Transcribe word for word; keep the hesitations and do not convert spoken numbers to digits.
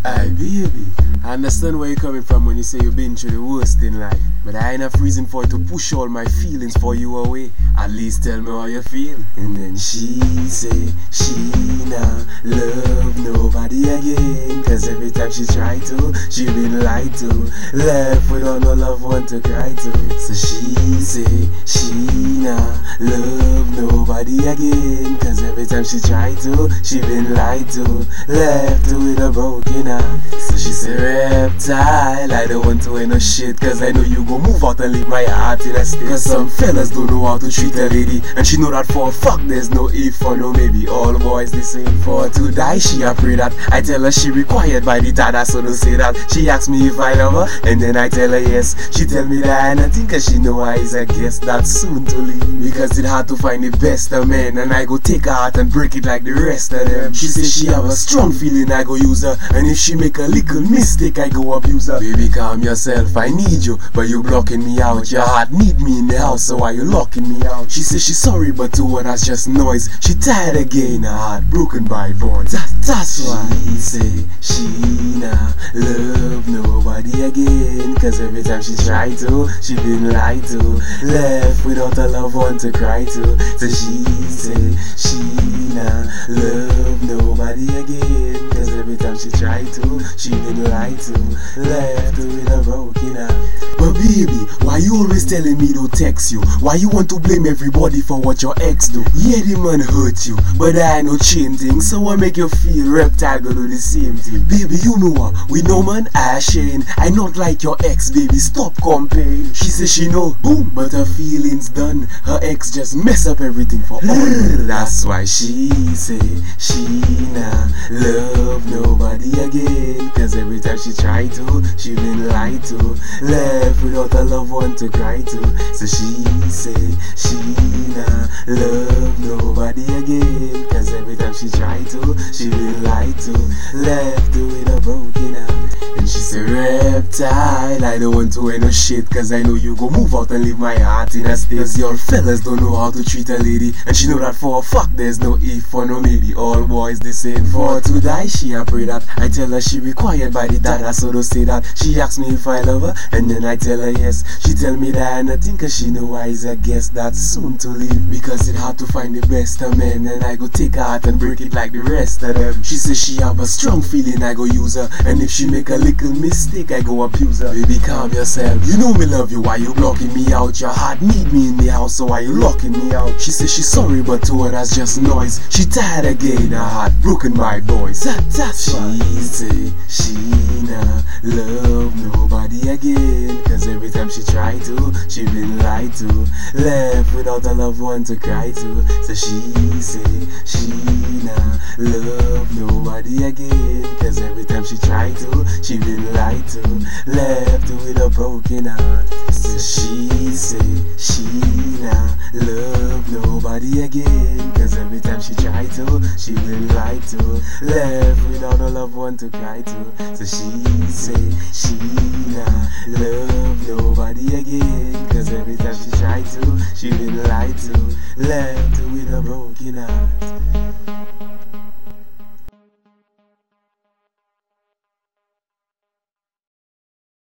Aye, baby, I understand where you're coming from when you say you've been through the worst in life, but I ain't enough reason for it to push all my feelings for you away. At least tell me how you feel. And then she say she nah love nobody again, cause every time she try to, she been lied to, left without no loved one to cry to. So she say she nah love nobody again, cause every time she try to, she been lied to, left with a broken heart. So she say, reptile, I don't want to wear no shit, cause I know you gon' move out and leave my heart in a state. Cause some fellas don't know how to treat a lady, and she know that for a fuck there's no if or no maybe. All boys the same. For her to die she a pray that. I tell her she required by the dada, so don't say that. She asks me if I love her, and then I tell her yes. She tell me that I nothing, cause she know I is a guest that's soon to leave. Because it hard to find the best of men, and I go take her heart and break it like the rest of them. She say she have a strong feeling I go use her, and if she make a little mistake I go abuse her. Baby, calm yourself, I need you, but you blocking me out. Your heart need me in the house, so why you locking me out? She say she's sorry, but to her that's just noise. She tired again, her heart broken by voice. That, that's why she say she nah love nobody again, cause every time she try to, she been lied to, left without a loved one to cry to. So she say she nah love nobody again, cause every time she try to, she been lied to, left with a broken heart. But baby, why you always telling me to text you? Why you want to blame everybody for what your ex do? Yeah, the man hurt you, but I ain't no chain thing, so I make you feel reptile go do the same thing. Baby, you know what? We know man, I shame. I not like your ex, baby, stop comparing. She say she know, boom, but her feelings done. Her ex just mess up everything for all. That's why she say she nah love nobody again, cause every time she try to, she been lied to, left without a loved one to cry to. So she say she nah love nobody again, cause every time she try to, she been lied to, left with a broken heart. And she say, reptile, I don't want to wear no shit, cause I know you go move out and leave my heart in a state. Cause your fellas don't know how to treat a lady, and she know that for a fuck there's no if or no maybe. All boys the same. For her to die she a pray that. I tell her she required by the dada, so don't say that. She asks me if I love her, and then I tell her yes. She tell me that I nothing, cause she know I is a guest that's soon to leave. Because it hard to find the best of men, and I go take her heart and break it like the rest of them. She say she have a strong feeling I go use her, and if she make a little mistake I go abuse her. Baby, calm yourself, you know me love you, why you blocking me out? Your heart need me in the house, so why you locking me out? She say she's sorry, but to her that's just noise. She tired again, her heart broken by boys. That, that's why she say she nah love nobody again, cause every time she try to, she been lied to, left without a loved one to cry to. So she say she nah love nobody again, cause every time she try to, she been lied to, left with a broken heart. So she say she nah love nobody again, cause every time she try to, she been lied to, left without a loved one to cry to. So she say she nah love nobody again, cause every time she try to, she been lied to, left with a broken heart.